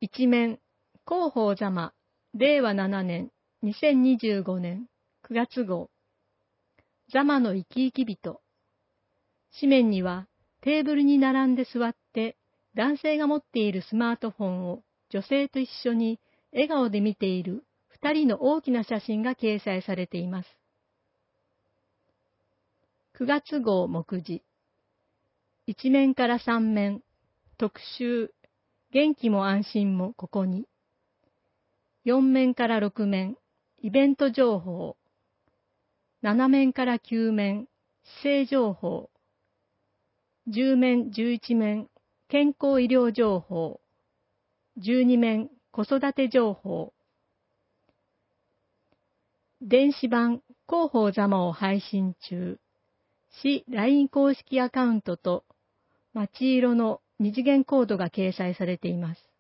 一面、広報ざま、令和7年、2025年9月号。ざまの生き生き人。紙面には、テーブルに並んで座って、男性が持っているスマートフォンを女性と一緒に笑顔で見ている2人の大きな写真が掲載されています。9月号目次。1面から3面、特集、元気も安心もここに。4面から6面、イベント情報。7面から9面、市政情報。10面、11面、健康医療情報。12面、子育て情報。電子版広報ざまを配信中。市 LINE 公式アカウントと街色の二次元コードが掲載されています。